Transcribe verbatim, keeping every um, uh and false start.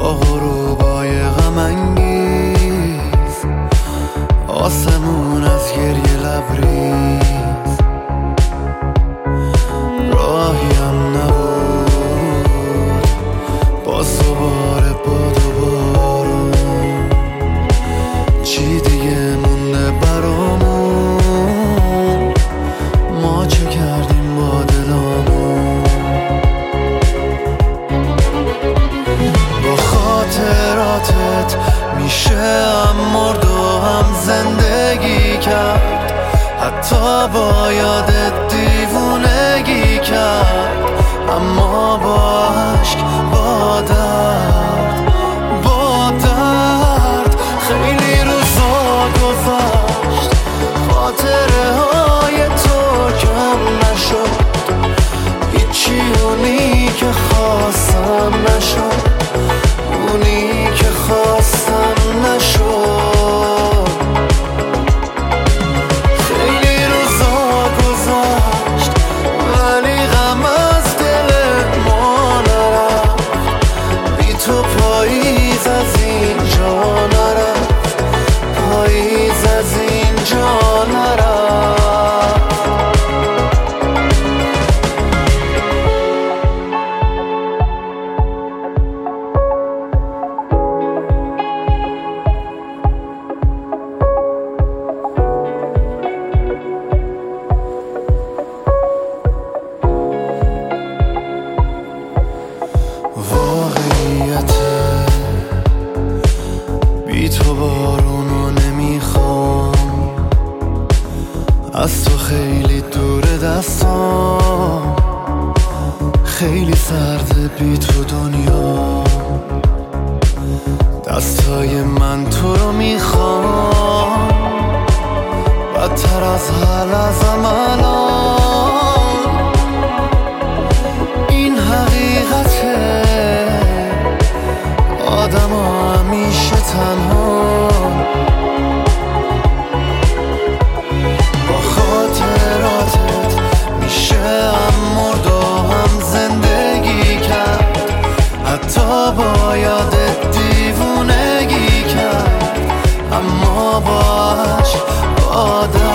با غروبای غم انگیز، آسمون از گریه لبریز، راهیم نبود با دوباره باد و بارون. چی دیگه مونده برامون؟ ما چه کردیم با دلامون؟ با خاطراتت میشه هم مرد و هم زندگی کرد، حتی با یادت دیوونگی کرد. اما با عشق، با درد، با درد خیلی روزا گذشت، خاطره های تو کم نشد، هیچی اونی که خواستم نشد، اونی که خواستم نشد. خیلی روزا گذشت ولی غم از دل ما نرفت، بی تو پاییز از اینجا نرفت، پاییز از اینجا نرفت. واقعیته بی تو بارونو نمیخوام، از تو خیلی دور دستام، خیلی سرده بی تو دنیا. دستای من تو رو میخوام، بدتر از حال ازم الان. این حقیقته، آدم ها همیشه تنها. با خاطراتت میشه هم مرد و هم زندگی کرد، حتی با یادت دیوونگی کرد. اما با عشق، با